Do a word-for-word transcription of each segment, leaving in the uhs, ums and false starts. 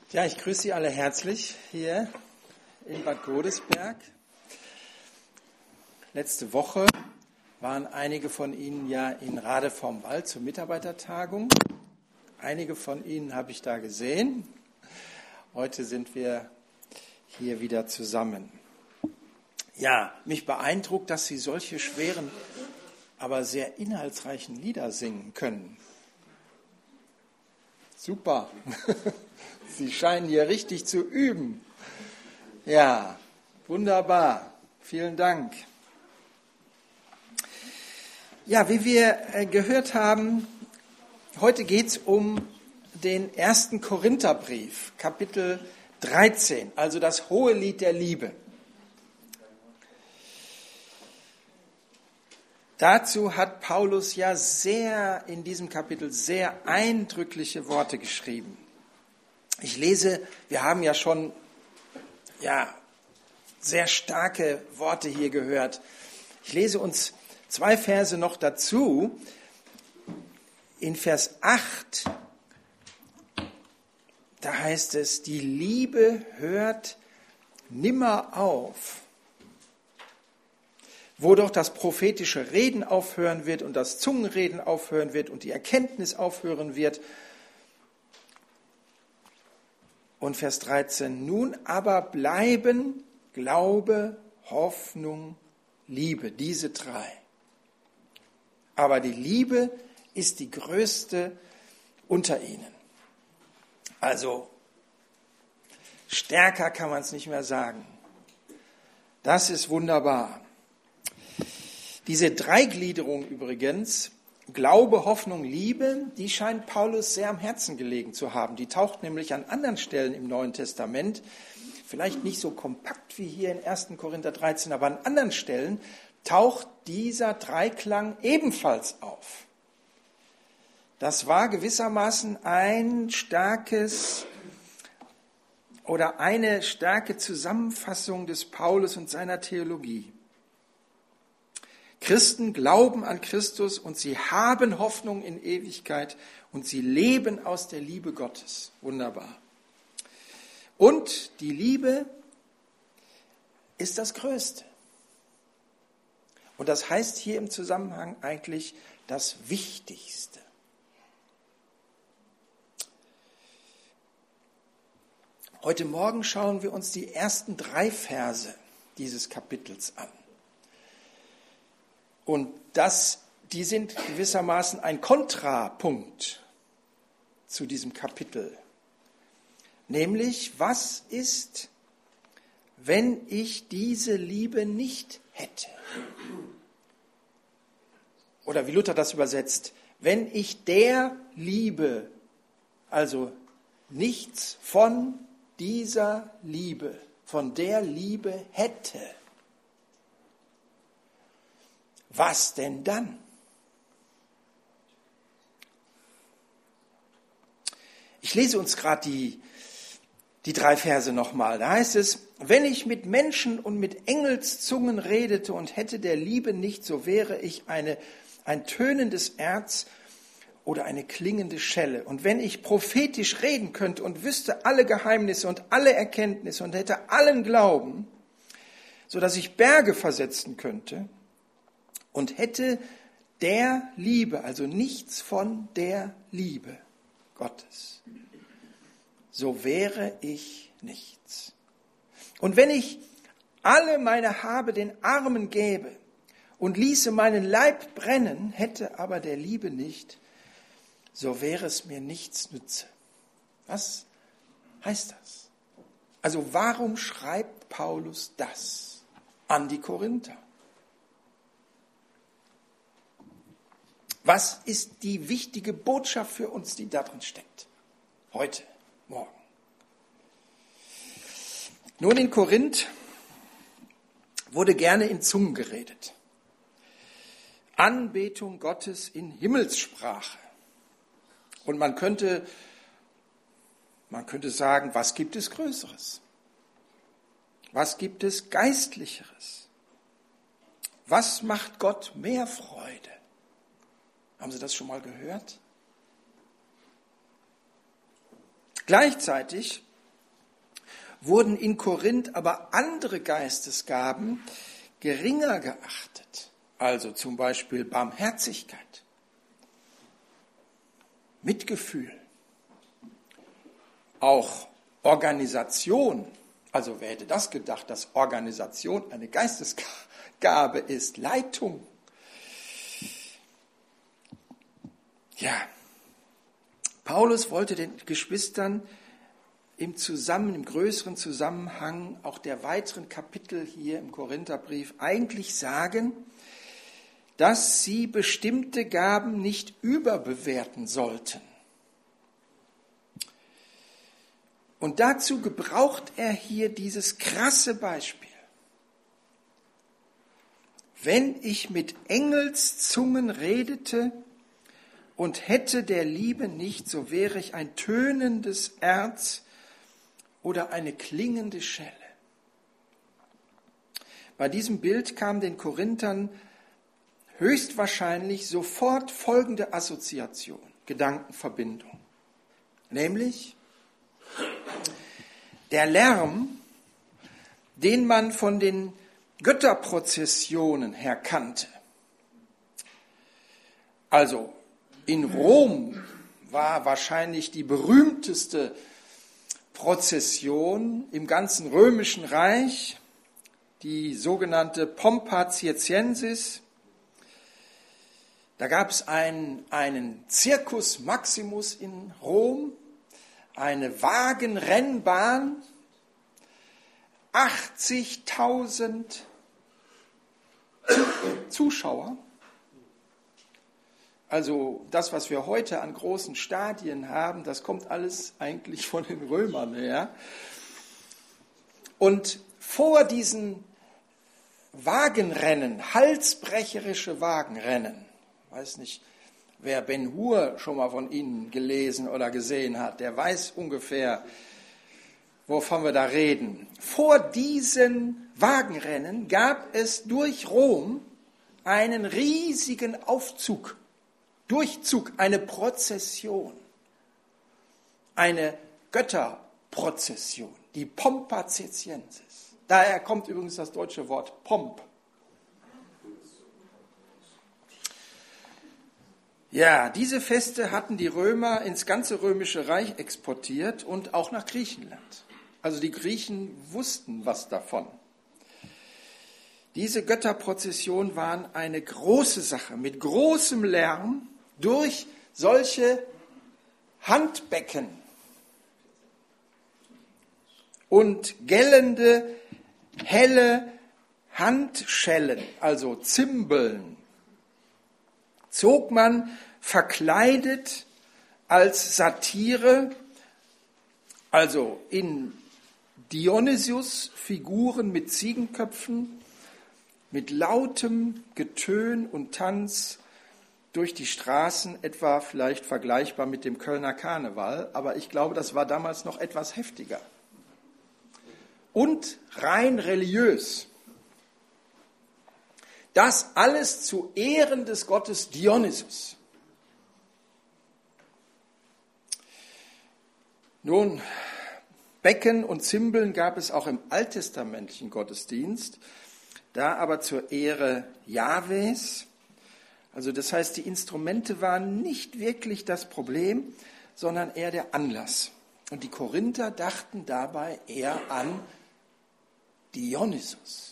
Ja, ich grüße Sie alle herzlich hier in Bad Godesberg. Letzte Woche waren einige von Ihnen ja in Rade vorm Wald zur Mitarbeitertagung. Einige von Ihnen habe ich da gesehen. Heute sind wir hier wieder zusammen. Ja, mich beeindruckt, dass Sie solche schweren, aber sehr inhaltsreichen Lieder singen können. Super. Sie scheinen hier richtig zu üben. Ja, wunderbar. Vielen Dank. Ja, wie wir gehört haben, heute geht es um den ersten Korintherbrief, Kapitel dreizehn, also das Hohelied der Liebe. Dazu hat Paulus ja sehr in diesem Kapitel sehr eindrückliche Worte geschrieben. Ich lese, wir haben ja schon ja, sehr starke Worte hier gehört. Ich lese uns zwei Verse noch dazu. In Vers acht, da heißt es, die Liebe hört nimmer auf. Wo doch das prophetische Reden aufhören wird und das Zungenreden aufhören wird und die Erkenntnis aufhören wird. Und Vers dreizehn, nun aber bleiben Glaube, Hoffnung, Liebe, diese drei. Aber die Liebe ist die größte unter ihnen. Also stärker kann man es nicht mehr sagen. Das ist wunderbar. Diese Dreigliederung übrigens, Glaube, Hoffnung, Liebe, die scheint Paulus sehr am Herzen gelegen zu haben. Die taucht nämlich an anderen Stellen im Neuen Testament, vielleicht nicht so kompakt wie hier in ersten Korinther dreizehn, aber an anderen Stellen taucht dieser Dreiklang ebenfalls auf. Das war gewissermaßen ein starkes oder eine starke Zusammenfassung des Paulus und seiner Theologie. Christen glauben an Christus und sie haben Hoffnung in Ewigkeit und sie leben aus der Liebe Gottes. Wunderbar. Und die Liebe ist das Größte. Und das heißt hier im Zusammenhang eigentlich das Wichtigste. Heute Morgen schauen wir uns die ersten drei Verse dieses Kapitels an. Und das, die sind gewissermaßen ein Kontrapunkt zu diesem Kapitel. Nämlich, was ist, wenn ich diese Liebe nicht hätte? Oder wie Luther das übersetzt, wenn ich der Liebe, also nichts von dieser Liebe, von der Liebe hätte. Was denn dann? Ich lese uns gerade die, die drei Verse nochmal. Da heißt es, wenn ich mit Menschen und mit Engelszungen redete und hätte der Liebe nicht, so wäre ich eine, ein tönendes Erz oder eine klingende Schelle. Und wenn ich prophetisch reden könnte und wüsste alle Geheimnisse und alle Erkenntnisse und hätte allen Glauben, so dass ich Berge versetzen könnte, und hätte der Liebe, also nichts von der Liebe Gottes, so wäre ich nichts. Und wenn ich alle meine Habe den Armen gäbe und ließe meinen Leib brennen, hätte aber der Liebe nicht, so wäre es mir nichts nütze. Was heißt das? Also warum schreibt Paulus das an die Korinther? Was ist die wichtige Botschaft für uns, die darin steckt? Heute, morgen. Nun, in Korinth wurde gerne in Zungen geredet. Anbetung Gottes in Himmelssprache. Und man könnte, man könnte sagen, was gibt es Größeres? Was gibt es Geistlicheres? Was macht Gott mehr Freude? Haben Sie das schon mal gehört? Gleichzeitig wurden in Korinth aber andere Geistesgaben geringer geachtet. Also zum Beispiel Barmherzigkeit, Mitgefühl, auch Organisation. Also wer hätte das gedacht, dass Organisation eine Geistesgabe ist, Leitung. Ja, Paulus wollte den Geschwistern im Zusammen, im größeren Zusammenhang auch der weiteren Kapitel hier im Korintherbrief eigentlich sagen, dass sie bestimmte Gaben nicht überbewerten sollten. Und dazu gebraucht er hier dieses krasse Beispiel. Wenn ich mit Engelszungen redete und hätte der Liebe nicht, so wäre ich ein tönendes Erz oder eine klingende Schelle. Bei diesem Bild kam den Korinthern höchstwahrscheinlich sofort folgende Assoziation, Gedankenverbindung. Nämlich der Lärm, den man von den Götterprozessionen her kannte. Also in Rom war wahrscheinlich die berühmteste Prozession im ganzen Römischen Reich, die sogenannte Pompa Circensis. Da gab es einen, einen Circus Maximus in Rom, eine Wagenrennbahn, achtzigtausend Zuschauer. Also das, was wir heute an großen Stadien haben, das kommt alles eigentlich von den Römern her. Und vor diesen Wagenrennen, halsbrecherische Wagenrennen, weiß nicht, wer Ben Hur schon mal von Ihnen gelesen oder gesehen hat, der weiß ungefähr, wovon wir da reden. Vor diesen Wagenrennen gab es durch Rom einen riesigen Aufzug, Durchzug, eine Prozession, eine Götterprozession, die Pompa Circensis. Daher kommt übrigens das deutsche Wort Pomp. Ja, diese Feste hatten die Römer ins ganze Römische Reich exportiert und auch nach Griechenland. Also die Griechen wussten was davon. Diese Götterprozessionen waren eine große Sache mit großem Lärm durch solche Handbecken und gellende, helle Handschellen, also Zimbeln, zog man verkleidet als Satire, also in Dionysius-Figuren mit Ziegenköpfen, mit lautem Getön und Tanz durch die Straßen, etwa vielleicht vergleichbar mit dem Kölner Karneval, aber ich glaube, das war damals noch etwas heftiger. Und rein religiös. Das alles zu Ehren des Gottes Dionysus. Nun, Becken und Zimbeln gab es auch im alttestamentlichen Gottesdienst, da aber zur Ehre Jahwes. Also das heißt, die Instrumente waren nicht wirklich das Problem, sondern eher der Anlass. Und die Korinther dachten dabei eher an Dionysus.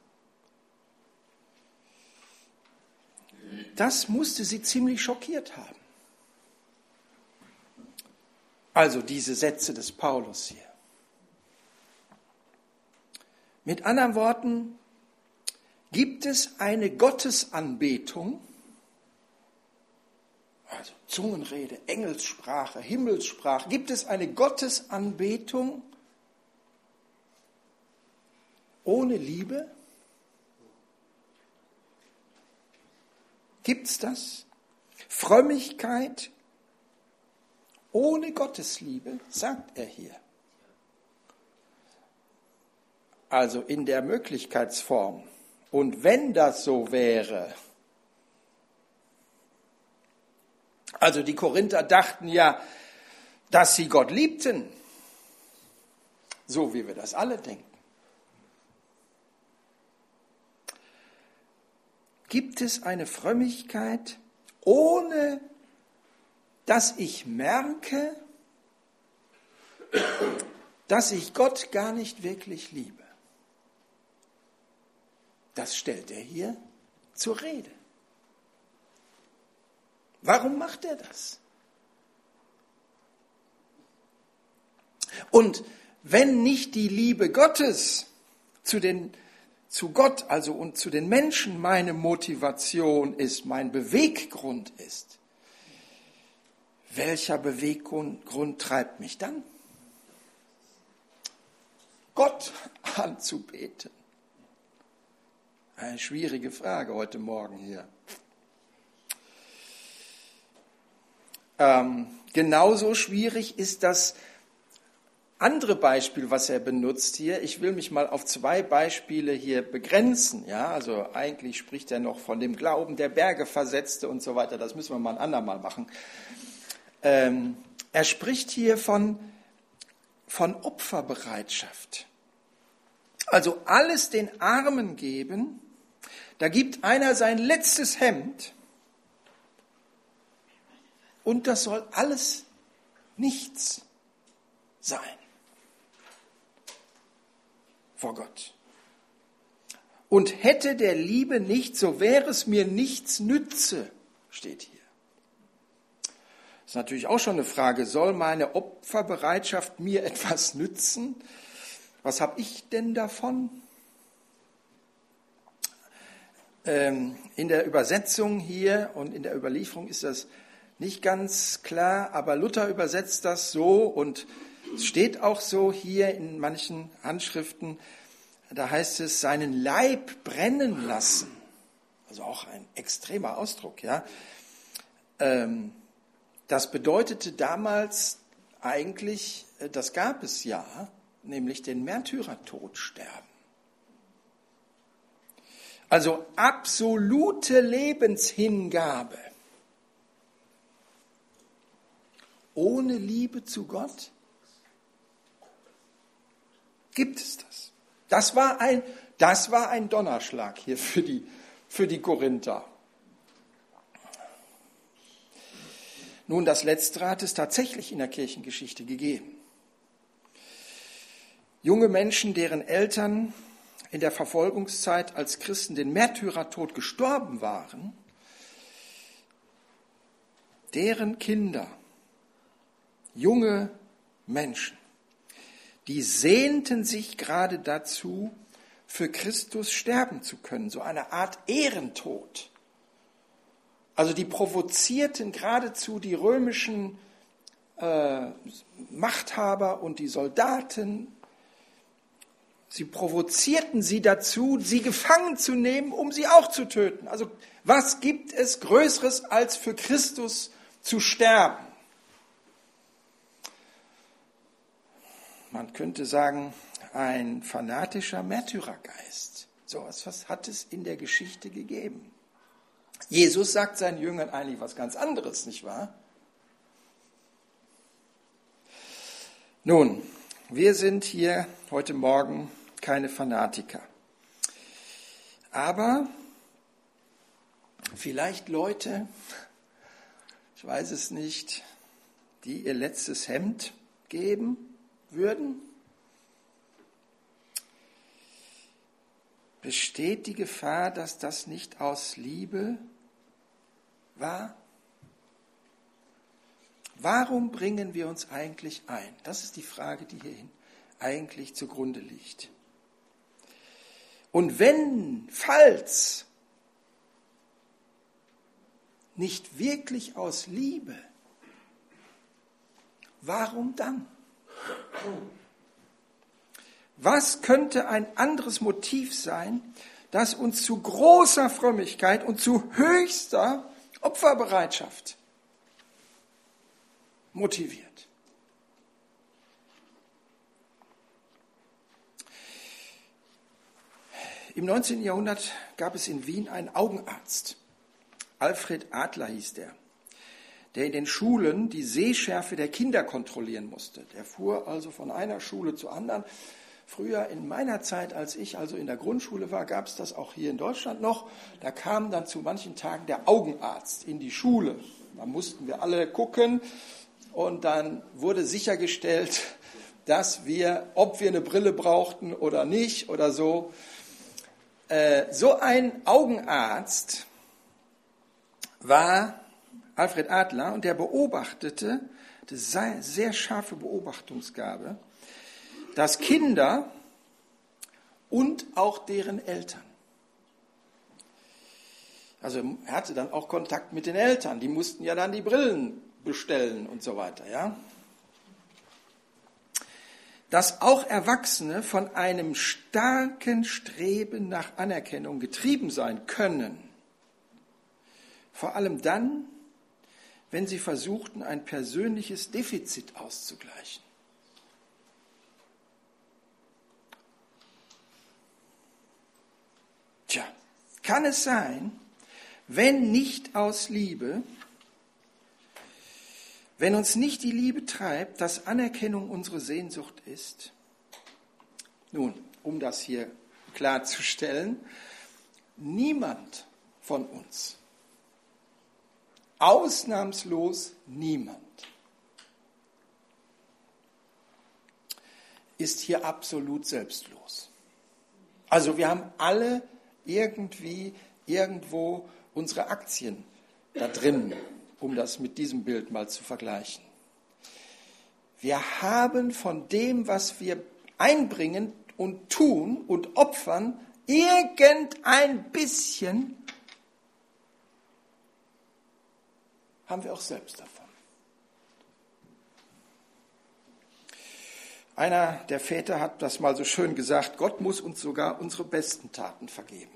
Das musste sie ziemlich schockiert haben. Also diese Sätze des Paulus hier. Mit anderen Worten, gibt es eine Gottesanbetung, also Zungenrede, Engelssprache, Himmelssprache, gibt es eine Gottesanbetung ohne Liebe? Gibt es das? Frömmigkeit ohne Gottesliebe, sagt er hier. Also in der Möglichkeitsform. Und wenn das so wäre, also die Korinther dachten ja, dass sie Gott liebten. so wie wir das alle denken. Gibt es eine Frömmigkeit, ohne dass ich merke, dass ich Gott gar nicht wirklich liebe? Das stellt er hier zur Rede. Warum macht er das? Und wenn nicht die Liebe Gottes zu den, zu Gott, also und zu den Menschen meine Motivation ist, mein Beweggrund ist, welcher Beweggrund Grund treibt mich dann? Gott anzubeten. Eine schwierige Frage heute Morgen hier. Ähm, genauso schwierig ist das andere Beispiel, was er benutzt hier. Ich will mich mal auf zwei Beispiele hier begrenzen. Ja, also eigentlich spricht er noch von dem Glauben der Berge versetzte und so weiter. Das müssen wir mal ein andermal machen. Ähm, er spricht hier von, von Opferbereitschaft. Also alles den Armen geben. Da gibt einer sein letztes Hemd und das soll alles nichts sein vor Gott. Und hätte der Liebe nicht, so wäre es mir nichts nütze, steht hier. Das ist natürlich auch schon eine Frage, soll meine Opferbereitschaft mir etwas nützen? Was habe ich denn davon? Ähm, in der Übersetzung hier und in der Überlieferung ist das nicht ganz klar, aber Luther übersetzt das so und es steht auch so hier in manchen Handschriften, da heißt es, seinen Leib brennen lassen. Also auch ein extremer Ausdruck, ja. Ähm, das bedeutete damals eigentlich, das gab es ja, nämlich den Märtyrertod sterben. Also absolute Lebenshingabe. Ohne Liebe zu Gott gibt es das. Das war ein, das war ein Donnerschlag hier für die, für die Korinther. Nun, das Letztere hat es tatsächlich in der Kirchengeschichte gegeben. Junge Menschen, deren Eltern in der Verfolgungszeit als Christen den Märtyrertod gestorben waren, deren Kinder, junge Menschen, die sehnten sich gerade dazu, für Christus sterben zu können, so eine Art Ehrentod. Also die provozierten geradezu die römischen äh, Machthaber und die Soldaten. Sie provozierten sie dazu, sie gefangen zu nehmen, um sie auch zu töten. Also was gibt es Größeres, als für Christus zu sterben? Man könnte sagen, ein fanatischer Märtyrergeist. So etwas hat es in der Geschichte gegeben. Jesus sagt seinen Jüngern eigentlich was ganz anderes, nicht wahr? Nun, wir sind hier heute Morgen keine Fanatiker. Aber vielleicht Leute, ich weiß es nicht, die ihr letztes Hemd geben würden. Besteht die Gefahr, dass das nicht aus Liebe war? Warum bringen wir uns eigentlich ein? Das ist die Frage, die hier eigentlich zugrunde liegt. Und wenn, falls nicht wirklich aus Liebe, warum dann? Was könnte ein anderes Motiv sein, das uns zu großer Frömmigkeit und zu höchster Opferbereitschaft motiviert? Im neunzehnten Jahrhundert gab es in Wien einen Augenarzt. Alfred Adler hieß der. der in den Schulen die Sehschärfe der Kinder kontrollieren musste. Der fuhr also von einer Schule zur anderen. Früher in meiner Zeit, als ich also in der Grundschule war, gab es das auch hier in Deutschland noch. Da kam dann zu manchen Tagen der Augenarzt in die Schule. Da mussten wir alle gucken und dann wurde sichergestellt, dass wir, ob wir eine Brille brauchten oder nicht oder so. Äh, so ein Augenarzt war Alfred Adler und der beobachtete, das sei sehr scharfe Beobachtungsgabe, dass Kinder und auch deren Eltern, also er hatte dann auch Kontakt mit den Eltern, die mussten ja dann die Brillen bestellen und so weiter, ja, dass auch Erwachsene von einem starken Streben nach Anerkennung getrieben sein können, vor allem dann, wenn sie versuchten, ein persönliches Defizit auszugleichen. Tja, kann es sein, wenn nicht aus Liebe, wenn uns nicht die Liebe treibt, dass Anerkennung unsere Sehnsucht ist? Nun, um das hier klarzustellen, niemand von uns, ausnahmslos niemand, ist hier absolut selbstlos. Also wir haben alle irgendwie, irgendwo unsere Aktien da drin, um das mit diesem Bild mal zu vergleichen. Wir haben von dem, was wir einbringen und tun und opfern, irgendein bisschen, haben wir auch selbst davon. Einer der Väter hat das mal so schön gesagt, Gott muss uns sogar unsere besten Taten vergeben.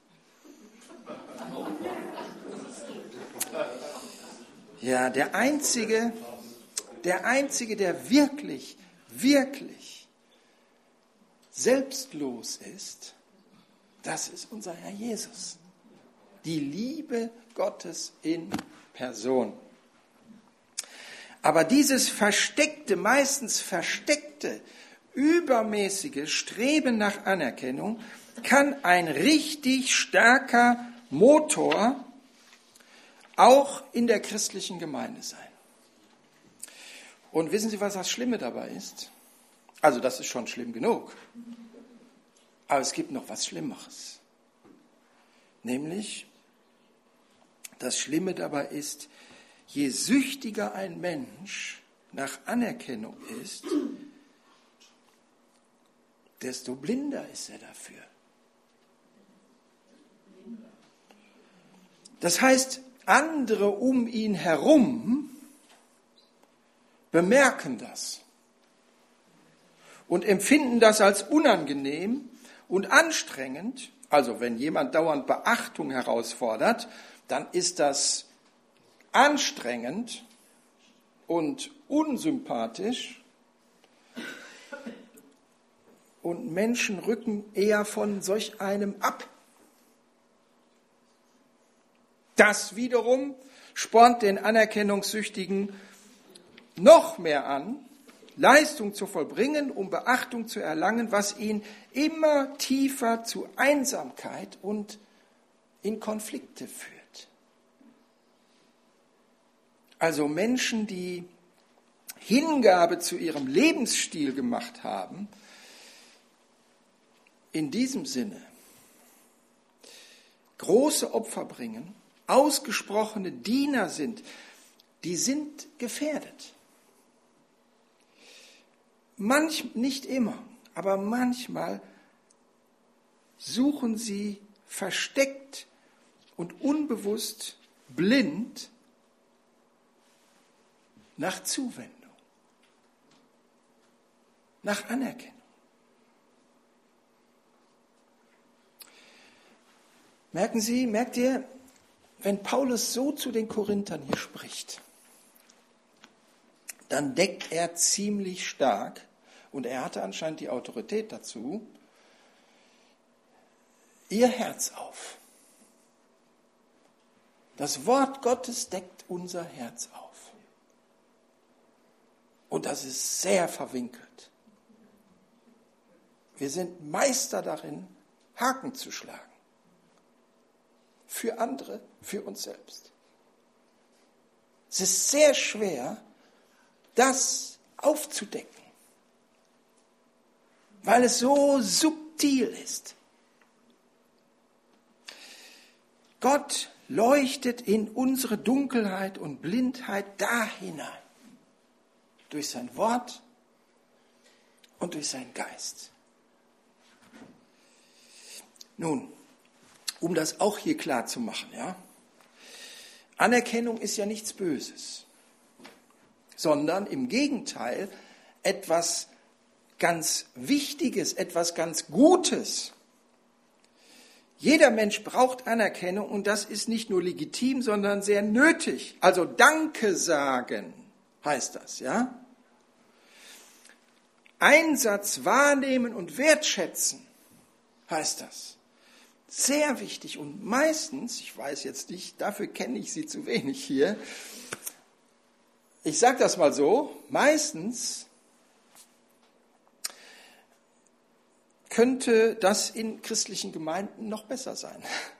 Ja, der Einzige, der Einzige, der wirklich, wirklich selbstlos ist, das ist unser Herr Jesus. Die Liebe Gottes in Person. Aber dieses versteckte, meistens versteckte, übermäßige Streben nach Anerkennung kann ein richtig starker Motor auch in der christlichen Gemeinde sein. Und wissen Sie, was das Schlimme dabei ist? Also das ist schon schlimm genug. Aber es gibt noch was Schlimmeres. Nämlich, das Schlimme dabei ist, je süchtiger ein Mensch nach Anerkennung ist, desto blinder ist er dafür. Das heißt, andere um ihn herum bemerken das und empfinden das als unangenehm und anstrengend. Also wenn jemand dauernd Beachtung herausfordert, dann ist das anstrengend und unsympathisch und Menschen rücken eher von solch einem ab. Das wiederum spornt den Anerkennungssüchtigen noch mehr an, Leistung zu vollbringen, um Beachtung zu erlangen, was ihn immer tiefer zu Einsamkeit und in Konflikte führt. Also Menschen, die Hingabe zu ihrem Lebensstil gemacht haben, in diesem Sinne große Opfer bringen, ausgesprochene Diener sind, die sind gefährdet. Manch, nicht immer, aber manchmal suchen sie versteckt und unbewusst blind nach Zuwendung, nach Anerkennung. Merken Sie, merkt ihr, wenn Paulus so zu den Korinthern hier spricht, dann deckt er ziemlich stark, und er hatte anscheinend die Autorität dazu, ihr Herz auf. Das Wort Gottes deckt unser Herz auf. Und das ist sehr verwinkelt. Wir sind Meister darin, Haken zu schlagen. Für andere, für uns selbst. Es ist sehr schwer, das aufzudecken, weil es so subtil ist. Gott leuchtet in unsere Dunkelheit und Blindheit da hinein. Durch sein Wort und durch seinen Geist. Nun, um das auch hier klar zu machen, ja, Anerkennung ist ja nichts Böses, sondern im Gegenteil etwas ganz Wichtiges, etwas ganz Gutes. Jeder Mensch braucht Anerkennung und das ist nicht nur legitim, sondern sehr nötig. Also Danke sagen heißt das, ja? Einsatz wahrnehmen und wertschätzen heißt das. Sehr wichtig und meistens, ich weiß jetzt nicht, dafür kenne ich Sie zu wenig hier, ich sage das mal so, meistens könnte das in christlichen Gemeinden noch besser sein.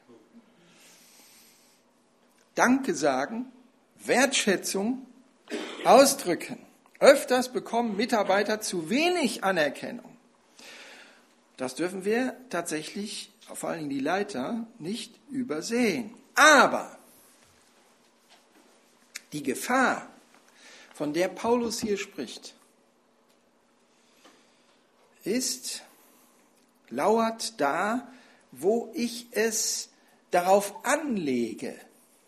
Danke sagen, Wertschätzung ausdrücken. Öfters bekommen Mitarbeiter zu wenig Anerkennung. Das dürfen wir tatsächlich, vor allen Dingen die Leiter, nicht übersehen. Aber die Gefahr, von der Paulus hier spricht, ist, lauert da, wo ich es darauf anlege.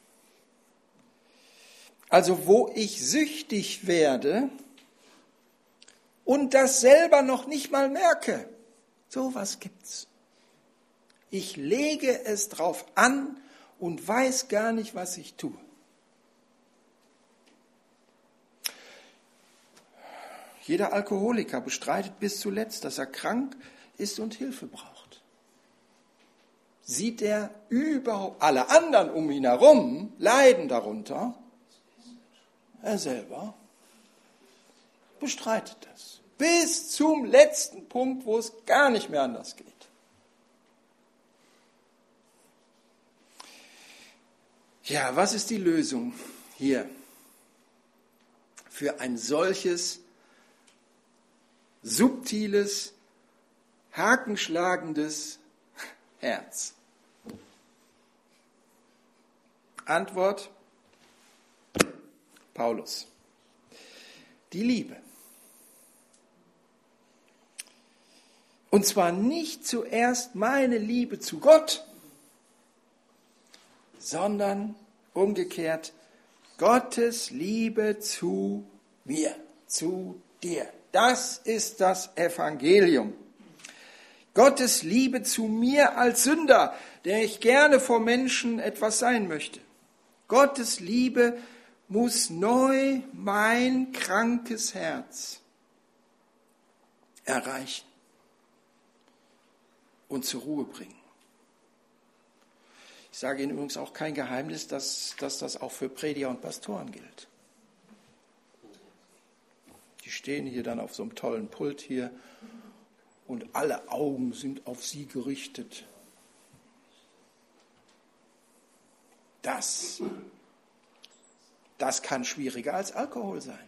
Also wo ich süchtig werde und das selber noch nicht mal merke. So was gibt's. Ich lege es drauf an und weiß gar nicht, was ich tue. Jeder Alkoholiker bestreitet bis zuletzt, dass er krank ist und Hilfe braucht. Sieht er überhaupt, alle anderen um ihn herum leiden darunter, er selber bestreitet das. Bis zum letzten Punkt, wo es gar nicht mehr anders geht. Ja, was ist die Lösung hier für ein solches subtiles, hakenschlagendes Herz? Antwort: Paulus. Die Liebe. Und zwar nicht zuerst meine Liebe zu Gott, sondern umgekehrt Gottes Liebe zu mir, zu dir. Das ist das Evangelium. Gottes Liebe zu mir als Sünder, der ich gerne vor Menschen etwas sein möchte. Gottes Liebe muss neu mein krankes Herz erreichen und zur Ruhe bringen. Ich sage Ihnen übrigens auch kein Geheimnis, dass, dass das auch für Prediger und Pastoren gilt. Die stehen hier dann auf so einem tollen Pult hier und alle Augen sind auf sie gerichtet. Das, das kann schwieriger als Alkohol sein.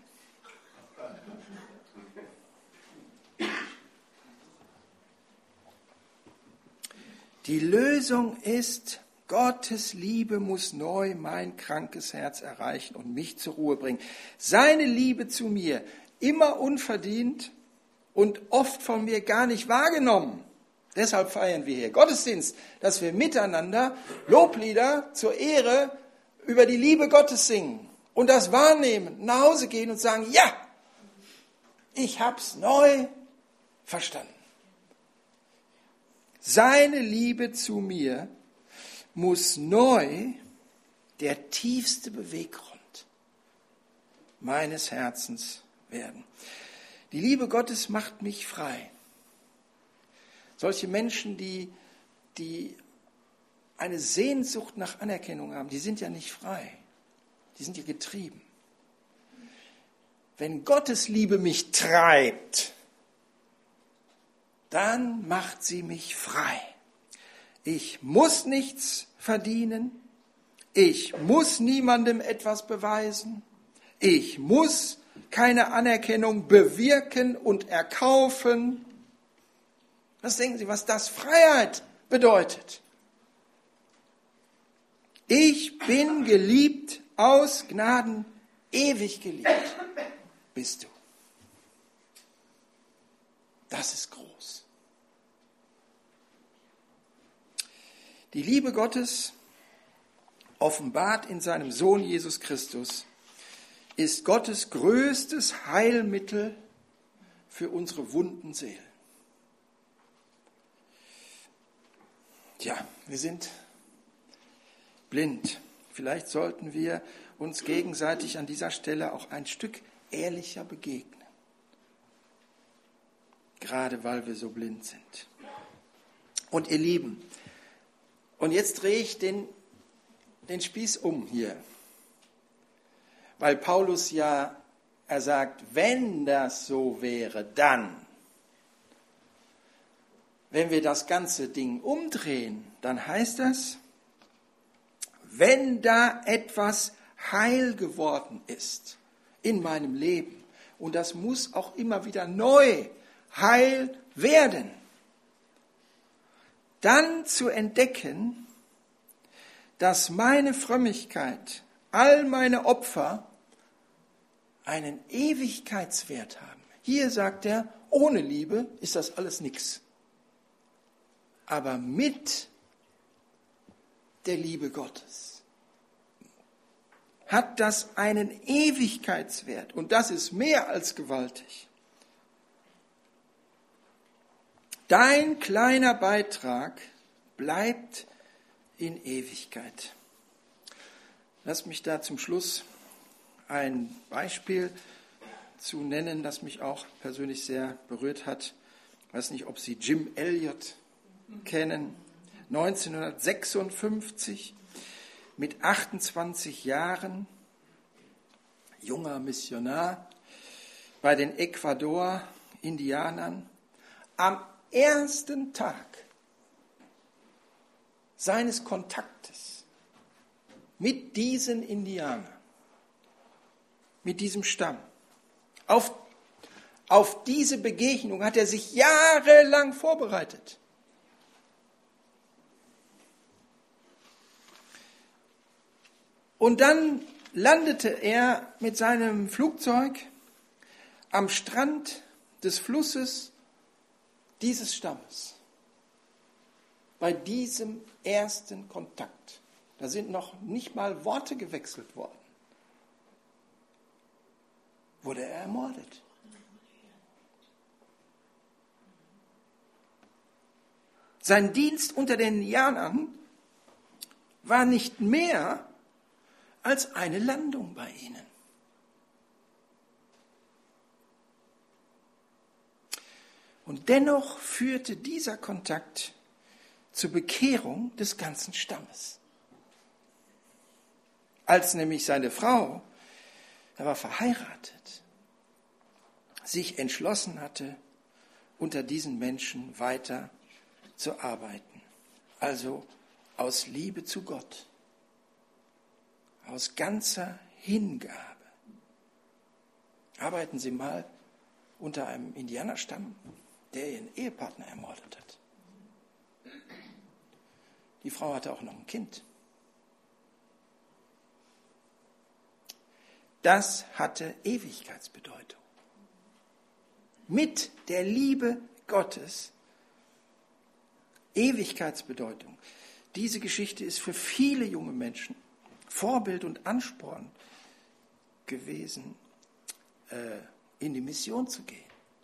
Die Lösung ist, Gottes Liebe muss neu mein krankes Herz erreichen und mich zur Ruhe bringen. Seine Liebe zu mir, immer unverdient und oft von mir gar nicht wahrgenommen. Deshalb feiern wir hier Gottesdienst, dass wir miteinander Loblieder zur Ehre über die Liebe Gottes singen und das wahrnehmen, nach Hause gehen und sagen, ja, ich hab's neu verstanden. Seine Liebe zu mir muss neu der tiefste Beweggrund meines Herzens werden. Die Liebe Gottes macht mich frei. Solche Menschen, die, die eine Sehnsucht nach Anerkennung haben, die sind ja nicht frei. Die sind ja getrieben. wenn Gottes Liebe mich treibt, dann macht sie mich frei. Ich muss nichts verdienen. Ich muss niemandem etwas beweisen. Ich muss keine Anerkennung bewirken und erkaufen. Was denken Sie, was das Freiheit bedeutet? Ich bin geliebt aus Gnaden, ewig geliebt bist du. Das ist groß. Die Liebe Gottes, offenbart in seinem Sohn Jesus Christus, ist Gottes größtes Heilmittel für unsere wunden Seelen. Tja, wir sind blind. Vielleicht sollten wir uns gegenseitig an dieser Stelle auch ein Stück ehrlicher begegnen. Gerade weil wir so blind sind. Und ihr Lieben, und jetzt drehe ich den, den Spieß um hier. Weil Paulus ja, er sagt, wenn das so wäre, dann. Wenn wir das ganze Ding umdrehen, dann heißt das, wenn da etwas heil geworden ist in meinem Leben, und das muss auch immer wieder neu heil werden, dann zu entdecken, dass meine Frömmigkeit, all meine Opfer einen Ewigkeitswert haben. Hier sagt er, ohne Liebe ist das alles nichts. Aber mit der Liebe Gottes hat das einen Ewigkeitswert. Und das ist mehr als gewaltig. Dein kleiner Beitrag bleibt in Ewigkeit. Lass mich da zum Schluss ein Beispiel zu nennen, das mich auch persönlich sehr berührt hat. Ich weiß nicht, ob Sie Jim Elliot kennen. neunzehnhundertsechsundfünfzig, mit achtundzwanzig Jahren, junger Missionar bei den Ecuador-Indianern, am ersten Tag seines Kontaktes mit diesen Indianern, mit diesem Stamm, auf, auf diese Begegnung hat er sich jahrelang vorbereitet. Und dann landete er mit seinem Flugzeug am Strand des Flusses dieses Stammes. Bei diesem ersten Kontakt. Da sind noch nicht mal Worte gewechselt worden. Wurde er ermordet. Sein Dienst unter den Indianern war nicht mehr als eine Landung bei ihnen. Und dennoch führte dieser Kontakt zur Bekehrung des ganzen Stammes. Als nämlich seine Frau, er war verheiratet, sich entschlossen hatte, unter diesen Menschen weiter zu arbeiten. Also aus Liebe zu Gott, aus ganzer Hingabe. Arbeiten Sie mal unter einem Indianerstamm, der ihren Ehepartner ermordet hat. Die Frau hatte auch noch ein Kind. Das hatte Ewigkeitsbedeutung. Mit der Liebe Gottes Ewigkeitsbedeutung. Diese Geschichte ist für viele junge Menschen Vorbild und Ansporn gewesen, äh, in die Mission zu gehen.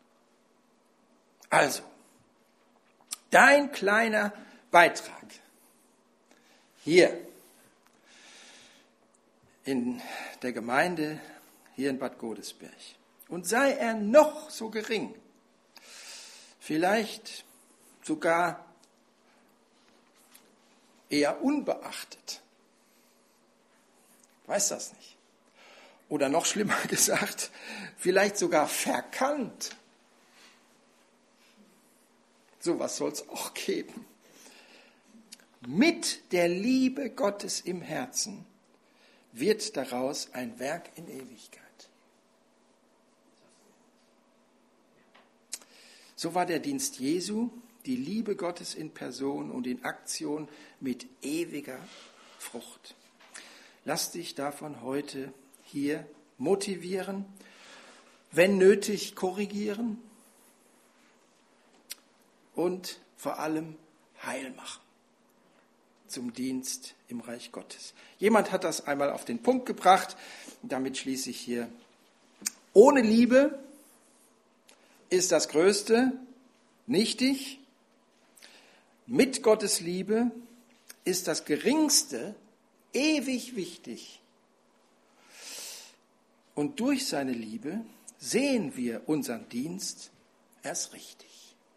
Also, dein kleiner Beitrag hier in der Gemeinde, hier in Bad Godesberg. Und sei er noch so gering, vielleicht sogar eher unbeachtet. Ich weiß das nicht. Oder noch schlimmer gesagt, vielleicht sogar verkannt. Sowas soll es auch geben. Mit der Liebe Gottes im Herzen wird daraus ein Werk in Ewigkeit. So war der Dienst Jesu, die Liebe Gottes in Person und in Aktion mit ewiger Frucht. Lass dich davon heute hier motivieren, wenn nötig korrigieren und vor allem heil machen zum Dienst im Reich Gottes. Jemand hat das einmal auf den Punkt gebracht, damit schließe ich hier. Ohne Liebe ist das Größte nichtig. Mit Gottes Liebe ist das Geringste ewig wichtig. Und durch seine Liebe sehen wir unseren Dienst erst richtig.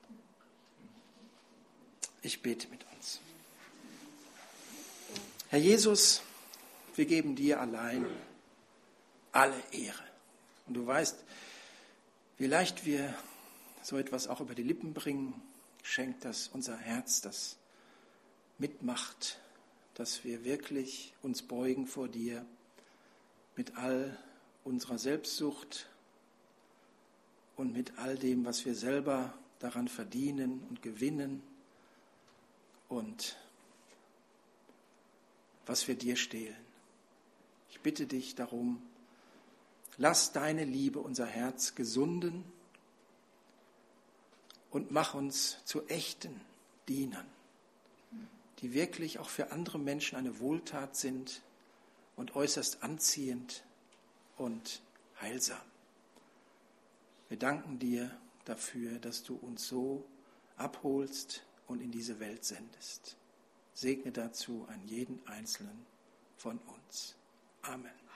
Ich bete mit uns. Herr Jesus, wir geben dir allein alle Ehre. Und du weißt, wie leicht wir so etwas auch über die Lippen bringen, schenkt das unser Herz, das mitmacht, dass wir wirklich uns beugen vor dir mit all unserer Selbstsucht und mit all dem, was wir selber daran verdienen und gewinnen und was wir dir stehlen. Ich bitte dich darum, lass deine Liebe unser Herz gesunden und mach uns zu echten Dienern, die wirklich auch für andere Menschen eine Wohltat sind und äußerst anziehend und heilsam. Wir danken dir dafür, dass du uns so abholst und in diese Welt sendest. Segne dazu an jeden Einzelnen von uns. Amen.